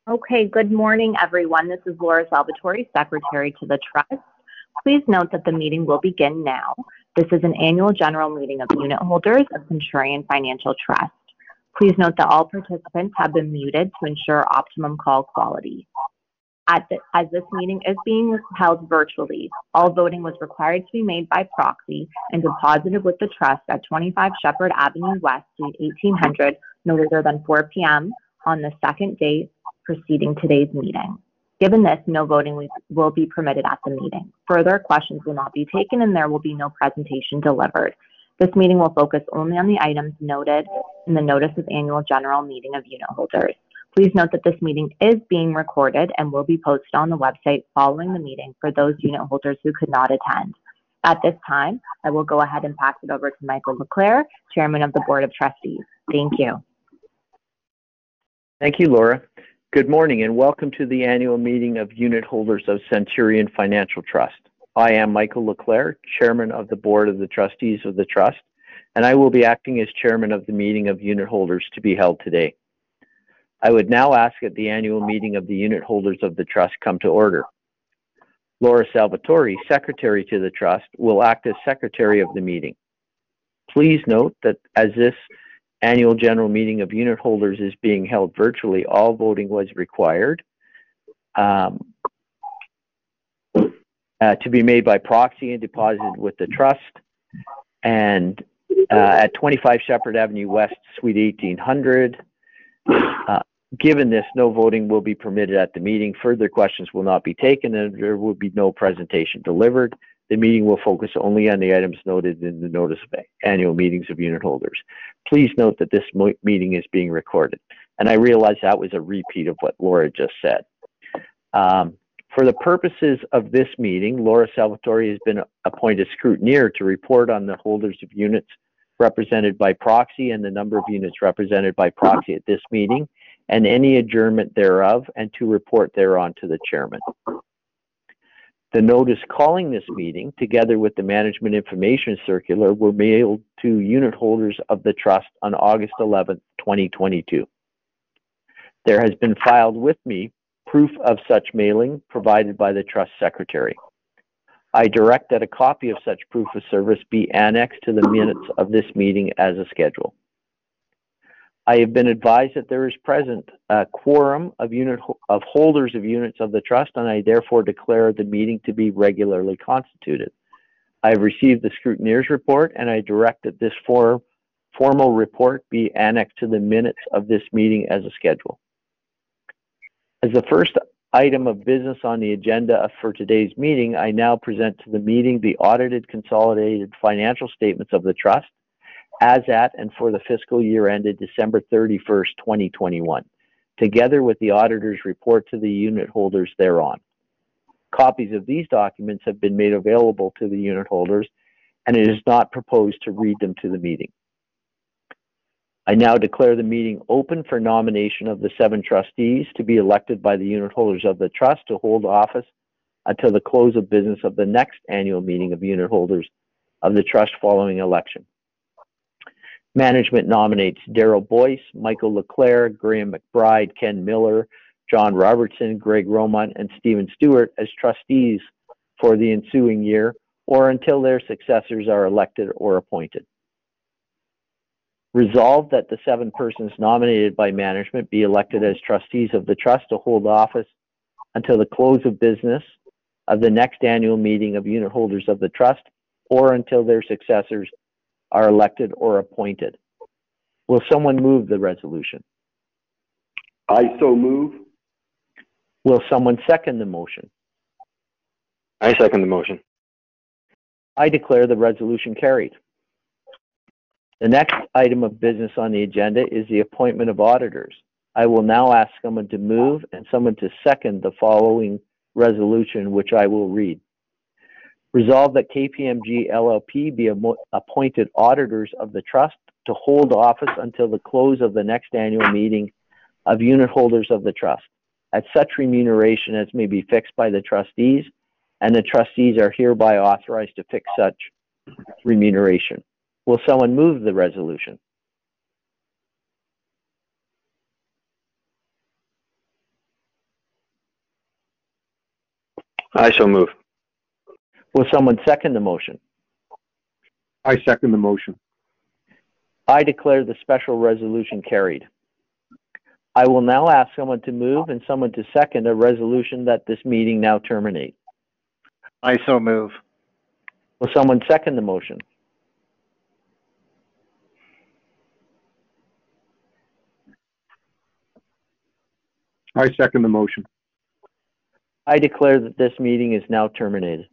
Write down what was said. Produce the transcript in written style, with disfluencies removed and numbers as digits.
Okay, good morning, everyone. This is Laura Salvatore, Secretary to the Trust. Please note that the meeting will begin now. This is an annual general meeting of unit holders of Centurion Financial Trust. Please note that all participants have been muted to ensure optimum call quality. As this meeting is being held virtually, all voting was required to be made by proxy and deposited with the Trust at 25 Shepherd Avenue West, Suite 1800, no later than 4 p.m. on the second day preceding today's meeting. Given this, no voting will be permitted at the meeting. Further questions will not be taken and there will be no presentation delivered. This meeting will focus only on the items noted in the Notice of Annual General Meeting of Unit Holders. Please note that this meeting is being recorded and will be posted on the website following the meeting for those unit holders who could not attend. At this time, I will go ahead and pass it over to Michael LeClaire, Chairman of the Board of Trustees. Thank you. Thank you, Laura. Good morning and welcome to the annual meeting of unit holders of Centurion Financial Trust. I am Michael LeClaire, Chairman of the Board of the Trustees of the Trust, and I will be acting as Chairman of the meeting of unit holders to be held today. I would now ask that the annual meeting of the unit holders of the Trust come to order. Laura Salvatore, Secretary to the Trust, will act as Secretary of the meeting. Please note that as this annual general meeting of unit holders is being held virtually, all voting was required to be made by proxy and deposited with the Trust. And at 25 Shepherd Avenue West, Suite 1800, given this, no voting will be permitted at the meeting. Further questions will not be taken and there will be no presentation delivered. The meeting will focus only on the items noted in the Notice of Annual Meetings of Unit Holders. Please note that this meeting is being recorded. And I realize that was a repeat of what Laura just said. For the purposes of this meeting, Laura Salvatore has been appointed scrutineer to report on the holders of units represented by proxy and the number of units represented by proxy at this meeting and any adjournment thereof, and to report thereon to the chairman. The notice calling this meeting, together with the Management Information Circular, were mailed to unit holders of the Trust on August 11, 2022. There has been filed with me proof of such mailing provided by the Trust Secretary. I direct that a copy of such proof of service be annexed to the minutes of this meeting as a schedule. I have been advised that there is present a quorum of holders of units of the Trust, and I therefore declare the meeting to be regularly constituted. I have received the scrutineer's report, and I direct that this formal report be annexed to the minutes of this meeting as a schedule. As the first item of business on the agenda for today's meeting, I now present to the meeting the audited consolidated financial statements of the Trust as at and for the fiscal year ended December 31st, 2021, together with the auditor's report to the unit holders thereon. Copies of these documents have been made available to the unit holders, and it is not proposed to read them to the meeting. I now declare the meeting open for nomination of the 7 trustees to be elected by the unit holders of the Trust to hold office until the close of business of the next annual meeting of unit holders of the Trust following election. Management nominates Daryl Boyce, Michael LeClaire, Graham McBride, Ken Miller, John Robertson, Greg Romont, and Stephen Stewart as trustees for the ensuing year or until their successors are elected or appointed. Resolved that the 7 persons nominated by management be elected as trustees of the Trust to hold office until the close of business of the next annual meeting of unit holders of the Trust or until their successors are elected or appointed. Will someone move the resolution? I so move. Will someone second the motion? I second the motion. I declare the resolution carried. The next item of business on the agenda is the appointment of auditors. I will now ask someone to move and someone to second the following resolution, which I will read. Resolved that KPMG LLP be appointed auditors of the Trust to hold office until the close of the next annual meeting of unit holders of the Trust, at such remuneration as may be fixed by the trustees, and the trustees are hereby authorized to fix such remuneration. Will someone move the resolution? I so move. Will someone second the motion? I second the motion. I declare the special resolution carried. I will now ask someone to move and someone to second a resolution that this meeting now terminate. I so move. Will someone second the motion? I second the motion. I declare that this meeting is now terminated.